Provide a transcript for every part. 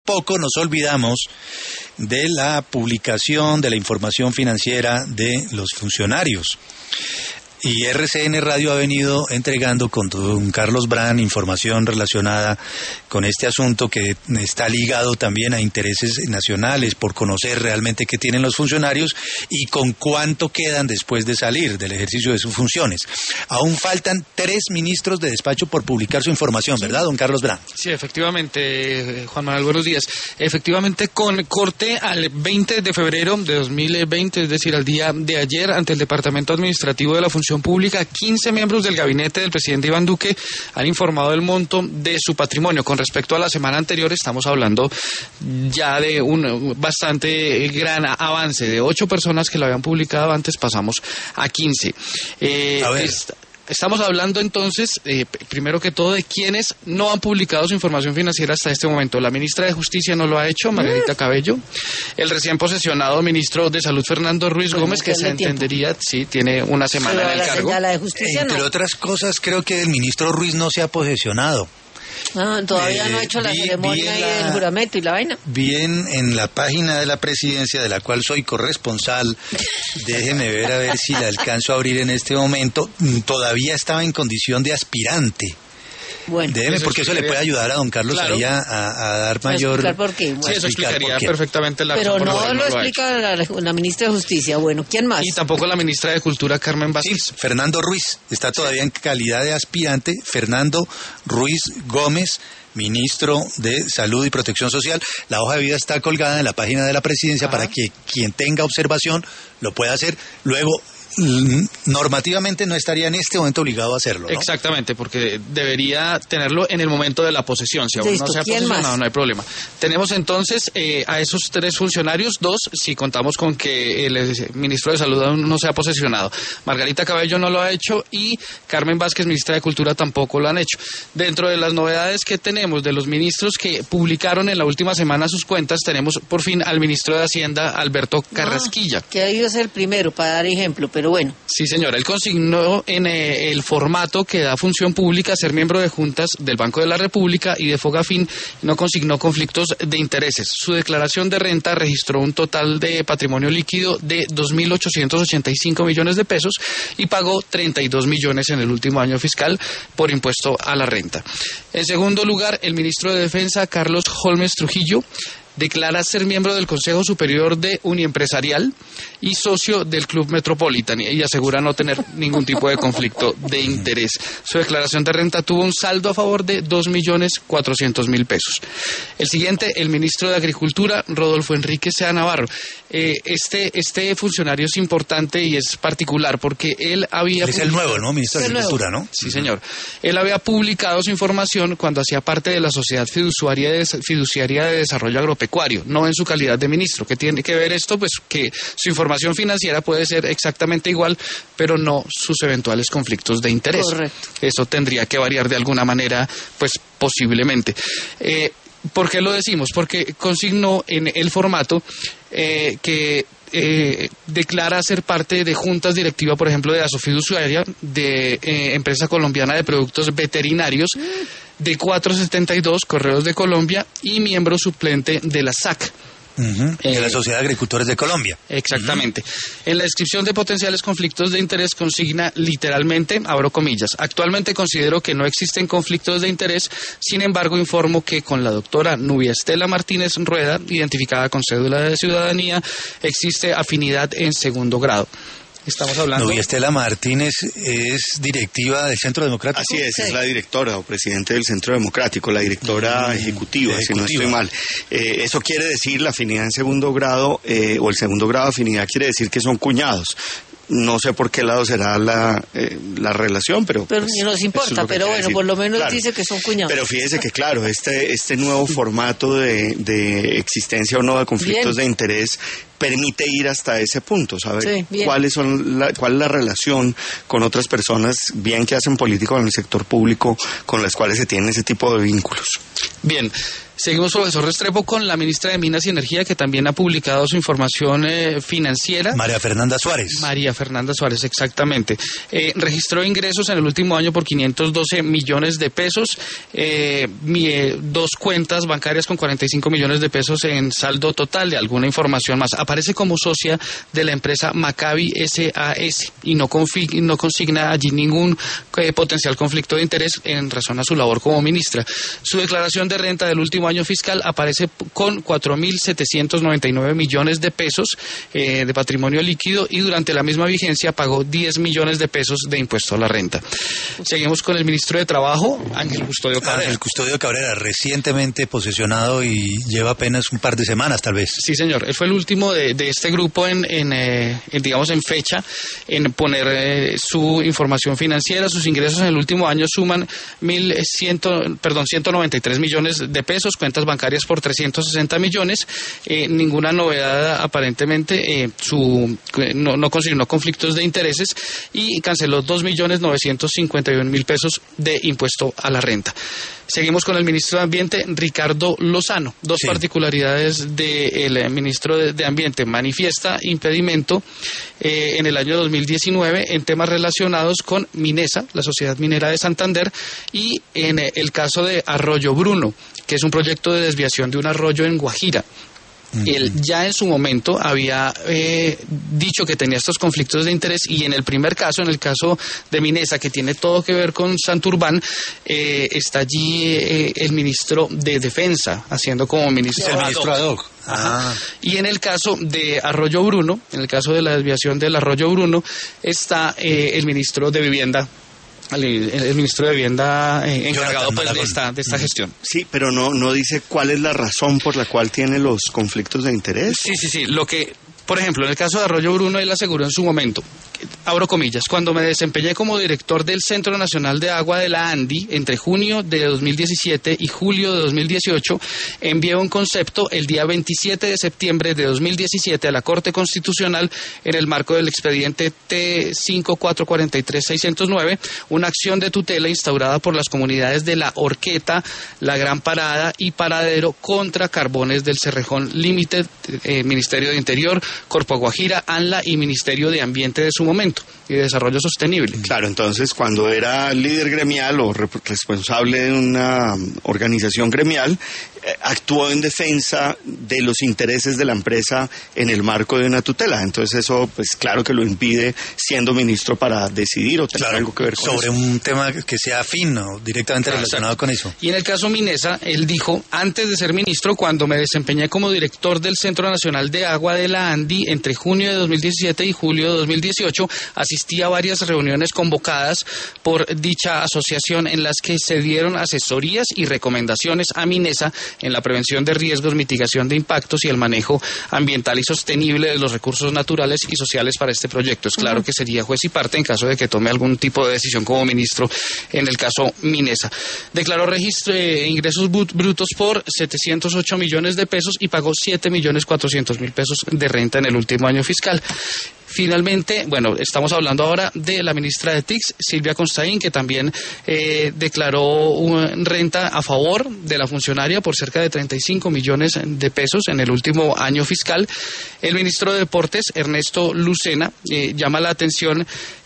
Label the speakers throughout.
Speaker 1: tampoco nos olvidamos de la publicación de la información financiera de los funcionarios. Y RCN Radio ha venido entregando con don Carlos Brand información relacionada con este asunto que está ligado también a intereses nacionales por conocer realmente qué tienen los funcionarios y con cuánto quedan después de salir del ejercicio de sus funciones. Aún faltan 3 ministros de despacho por publicar su información, ¿verdad, don Carlos Brand?
Speaker 2: Sí, efectivamente, Juan Manuel, buenos días. Efectivamente, con corte al 20 de febrero de 2020, es decir, al día de ayer, ante el Departamento Administrativo de la Función Pública, 15 miembros del gabinete del presidente Iván Duque han informado del monto de su patrimonio. Con respecto a la semana anterior, estamos hablando ya de un bastante gran avance. De 8 personas que lo habían publicado antes, pasamos a 15.
Speaker 1: A ver.
Speaker 2: Estamos hablando entonces, primero que todo, de quienes no han publicado su información financiera hasta este momento. La ministra de Justicia no lo ha hecho, Margarita Cabello. El recién posesionado ministro de Salud, Fernando Ruiz Gómez, que se entendería, sí, tiene una semana en el cargo.
Speaker 3: La de Justicia,
Speaker 1: entre otras cosas, creo que el ministro Ruiz no se ha posesionado.
Speaker 3: Todavía no ha hecho la ceremonia del juramento y la vaina.
Speaker 1: Bien, en la página de la presidencia, de la cual soy corresponsal, déjeme ver a ver si la alcanzo a abrir en este momento, todavía estaba en condición de aspirante.
Speaker 3: Bueno,
Speaker 1: déjeme, porque eso le puede ayudar a don Carlos, claro, ahí a dar mayor...
Speaker 3: ¿Por qué? Bueno,
Speaker 2: sí, eso explicaría perfectamente la
Speaker 3: razón. Pero no lo explica la ministra de Justicia. Bueno, ¿quién más?
Speaker 2: Y tampoco la ministra de Cultura, Carmen Vázquez.
Speaker 1: Sí, Fernando Ruiz, está todavía en calidad de aspirante. Fernando Ruiz Gómez, ministro de Salud y Protección Social. La hoja de vida está colgada en la página de la presidencia para que quien tenga observación lo pueda hacer. Luego, normativamente no estaría en este momento obligado a hacerlo, ¿no?
Speaker 2: Exactamente, porque debería tenerlo en el momento de la posesión. Si aún no se ha posesionado, no hay problema. Tenemos entonces a esos 3 funcionarios, 2, si contamos con que el ministro de Salud aún no se ha posesionado. Margarita Cabello no lo ha hecho y Carmen Vázquez, ministra de Cultura, tampoco lo han hecho. Dentro de las novedades que tenemos de los ministros que publicaron en la última semana sus cuentas, tenemos por fin al ministro de Hacienda, Alberto Carrasquilla.
Speaker 3: Que ha ido a ser el primero, para dar ejemplo, pero bueno.
Speaker 2: Sí, señora, él consignó en el formato que da función pública ser miembro de juntas del Banco de la República y de Fogafín, no consignó conflictos de intereses. Su declaración de renta registró un total de patrimonio líquido de 2.885 millones de pesos y pagó 32 millones en el último año fiscal por impuesto a la renta. En segundo lugar, el ministro de Defensa, Carlos Holmes Trujillo, declara ser miembro del Consejo Superior de Uniempresarial y socio del Club Metropolitan y asegura no tener ningún tipo de conflicto de interés. Su declaración de renta tuvo un saldo a favor de 2.400.000 pesos. El siguiente, el ministro de Agricultura, Rodolfo Enrique Sea Navarro. Este funcionario es importante y es particular porque él había...
Speaker 1: Es el nuevo, ¿no? Ministro de Agricultura, ¿no?
Speaker 2: Sí, señor. Él había publicado su información cuando hacía parte de la Sociedad Fiduciaria de Desarrollo Agropecuario, no en su calidad de ministro. ¿Qué tiene que ver esto? Pues que su información financiera puede ser exactamente igual, pero no sus eventuales conflictos de interés.
Speaker 3: Correcto.
Speaker 2: Eso tendría que variar de alguna manera, pues posiblemente. ¿Por qué lo decimos? Porque consignó en el formato que declara ser parte de juntas directivas, por ejemplo, de Asofiduciaria, de Empresa Colombiana de Productos Veterinarios, de 472 Correos de Colombia y miembro suplente de la SAC.
Speaker 1: De la Sociedad de Agricultores de Colombia.
Speaker 2: Exactamente. En la descripción de potenciales conflictos de interés consigna literalmente, abro comillas, actualmente considero que no existen conflictos de interés, sin embargo informo que con la doctora Nubia Estela Martínez Rueda, identificada con cédula de ciudadanía, existe afinidad en segundo grado. Estamos hablando...
Speaker 1: Nubia Estela Martínez es directiva del Centro Democrático.
Speaker 4: Así es la directora o presidente del Centro Democrático, la directora ejecutiva, si no estoy mal. Eso quiere decir la afinidad en segundo grado, o el segundo grado de afinidad quiere decir que son cuñados. No sé por qué lado será la relación, pero
Speaker 3: pues, ni nos importa, pero bueno, decir. Por lo menos claro, dice que son cuñados.
Speaker 4: Pero fíjese que claro, este nuevo formato de existencia o no de conflictos de interés permite ir hasta ese punto, saber cuál es la relación con otras personas, bien que hacen política en el sector público, con las cuales se tienen ese tipo de vínculos.
Speaker 2: Bien. Seguimos, profesor Restrepo, con la ministra de Minas y Energía, que también ha publicado su información financiera.
Speaker 1: María Fernanda Suárez.
Speaker 2: María Fernanda Suárez, exactamente. Registró ingresos en el último año por 512 millones de pesos, 2 cuentas bancarias con 45 millones de pesos en saldo total, de alguna información más. Aparece como socia de la empresa Maccabi SAS y no consigna allí ningún potencial conflicto de interés en razón a su labor como ministra. Su declaración de renta del último año fiscal aparece con 4.799 millones de pesos de patrimonio líquido, y durante la misma vigencia pagó 10 millones de pesos de impuesto a la renta. Seguimos con el ministro de Trabajo, Ángel Custodio Cabrera.
Speaker 1: Ángel Custodio Cabrera, recientemente posesionado y lleva apenas un par de semanas, tal vez.
Speaker 2: Sí, señor. Él fue el último de este grupo digamos, en fecha, en poner su información financiera. Sus ingresos en el último año suman 193 millones de pesos, cuentas bancarias por 360 millones, ninguna novedad aparentemente, no consignó conflictos de intereses y canceló 2.951.000 pesos de impuesto a la renta. Seguimos con el ministro de Ambiente, Ricardo Lozano. Dos particularidades del ministro de Ambiente. Manifiesta impedimento en el año 2019 en temas relacionados con Minesa, la Sociedad Minera de Santander, y en el caso de Arroyo Bruno, que es un proyecto de desviación de un arroyo en Guajira. Él ya en su momento había dicho que tenía estos conflictos de interés, y en el primer caso, en el caso de Minesa, que tiene todo que ver con Santurbán, está allí el ministro de Defensa, haciendo como ministro.
Speaker 1: Es el ministro ad hoc.
Speaker 2: Y en el caso de Arroyo Bruno, en el caso de la desviación del Arroyo Bruno, está el ministro de Vivienda. El ministro de Vivienda encargado pues, de esta gestión.
Speaker 4: Sí, pero no dice cuál es la razón por la cual tiene los conflictos de interés.
Speaker 2: Sí. Lo que, por ejemplo, en el caso de Arroyo Bruno, él aseguró en su momento, abro comillas, cuando me desempeñé como director del Centro Nacional de Agua de la ANDI entre junio de 2017 y julio de 2018, envié un concepto el día 27 de septiembre de 2017 a la Corte Constitucional en el marco del expediente T5443-609, una acción de tutela instaurada por las comunidades de La Horqueta, La Gran Parada y Paradero contra Carbones del Cerrejón Limited, Ministerio de Interior, Corpo Guajira, ANLA y Ministerio de Ambiente de su momento y de Desarrollo Sostenible.
Speaker 4: Claro, entonces cuando era líder gremial o responsable de una organización gremial, actuó en defensa de los intereses de la empresa en el marco de una tutela. Entonces eso, pues claro que lo impide siendo ministro para decidir o tener algo que ver con
Speaker 1: sobre
Speaker 4: eso.
Speaker 1: Un tema que sea afín o directamente relacionado con eso.
Speaker 2: Y en el caso Minesa, él dijo, antes de ser ministro, cuando me desempeñé como director del Centro Nacional de Agua de la ANDI entre junio de 2017 y julio de 2018, asistí a varias reuniones convocadas por dicha asociación en las que se dieron asesorías y recomendaciones a Minesa en la prevención de riesgos, mitigación de impactos y el manejo ambiental y sostenible de los recursos naturales y sociales para este proyecto. Es claro que sería juez y parte en caso de que tome algún tipo de decisión como ministro en el caso Minesa. Declaró registro de ingresos brutos por 708 millones de pesos y pagó 7.400.000 pesos de renta en el último año fiscal. Finalmente, bueno, estamos hablando ahora de la ministra de TICS, Silvia Constaín, que también declaró renta a favor de la funcionaria por cerca de 35 millones de pesos en el último año fiscal. El ministro de Deportes, Ernesto Lucena, llama la atención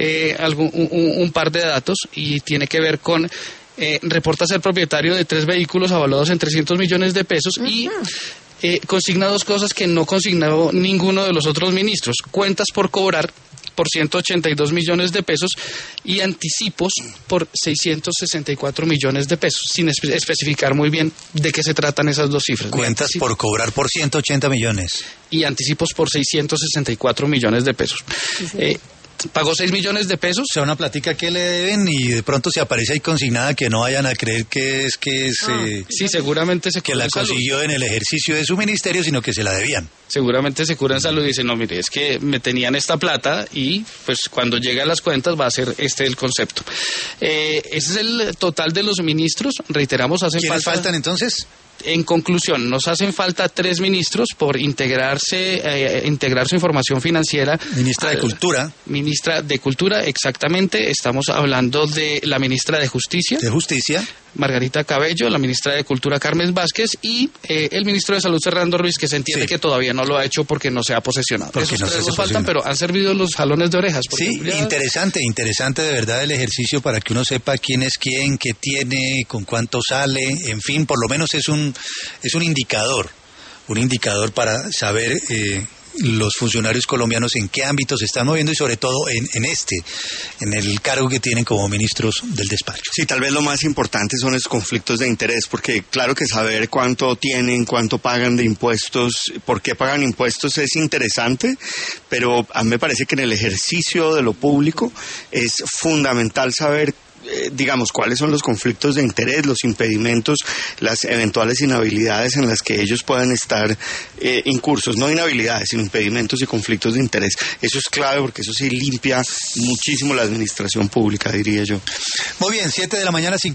Speaker 2: un par de datos y tiene que ver con... reporta ser propietario de 3 vehículos avaluados en 300 millones de pesos y... consigna 2 cosas que no consignó ninguno de los otros ministros: cuentas por cobrar por 182 millones de pesos y anticipos por 664 millones de pesos, sin especificar muy bien de qué se tratan esas 2 cifras.
Speaker 1: Cuentas por cobrar por 180 millones.
Speaker 2: Y anticipos por 664 millones de pesos. Pagó 6 millones de pesos.
Speaker 1: O sea, una platica que le deben y de pronto se aparece ahí consignada, que no vayan a creer que es
Speaker 2: sí, seguramente se
Speaker 1: que la consiguió en el ejercicio de su ministerio, sino que se la debían.
Speaker 2: Seguramente se cura en salud y dice, no, mire, es que me tenían esta plata y pues cuando llegue a las cuentas va a ser el concepto. Ese es el total de los ministros. Reiteramos,
Speaker 1: ¿Quiénes faltan entonces?
Speaker 2: En conclusión, nos hacen falta 3 ministros por integrar su información financiera.
Speaker 1: Ministra de Cultura.
Speaker 2: Ministra de Cultura, exactamente. Estamos hablando de la ministra de Justicia.
Speaker 1: De Justicia.
Speaker 2: Margarita Cabello, la ministra de Cultura Carmen Vázquez y el ministro de Salud Fernando Ruiz, que se entiende que todavía no lo ha hecho porque no se ha posesionado. Esos tres nos faltan, pero han servido los jalones de orejas.
Speaker 1: Sí, interesante de verdad el ejercicio para que uno sepa quién es quién, qué tiene, con cuánto sale, en fin, por lo menos es un indicador para saber los funcionarios colombianos en qué ámbitos se están moviendo y sobre todo en el cargo que tienen como ministros del despacho.
Speaker 4: Sí, tal vez lo más importante son esos conflictos de interés, porque claro que saber cuánto tienen, cuánto pagan de impuestos, por qué pagan impuestos es interesante, pero a mí me parece que en el ejercicio de lo público es fundamental saber digamos, cuáles son los conflictos de interés, los impedimentos, las eventuales inhabilidades en las que ellos puedan estar incursos, no inhabilidades, sino impedimentos y conflictos de interés. Eso es clave porque eso sí limpia muchísimo la administración pública, diría yo.
Speaker 1: Muy bien, 7 de la mañana.